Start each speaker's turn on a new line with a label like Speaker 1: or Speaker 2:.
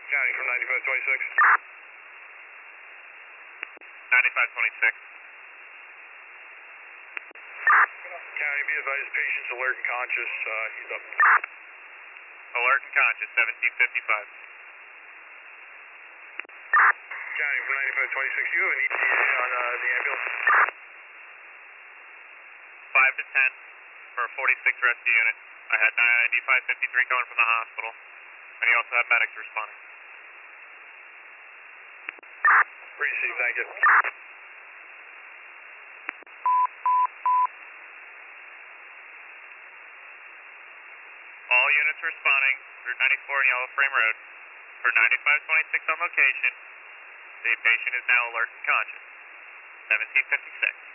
Speaker 1: County from 9526.
Speaker 2: 9526.
Speaker 1: County, be advised, patient's alert and conscious. He's up.
Speaker 2: Alert and conscious, 1755.
Speaker 1: County from 9526. You have an ETA on the ambulance?
Speaker 2: 5 to 10 for a 46 rescue unit. I had 9553 coming from the hospital, and he also had medics responding.
Speaker 1: Received, thank you.
Speaker 2: All units responding, Route 94 and Yellow Frame Road. For 9526 on location, the patient is now alert and conscious. 1756.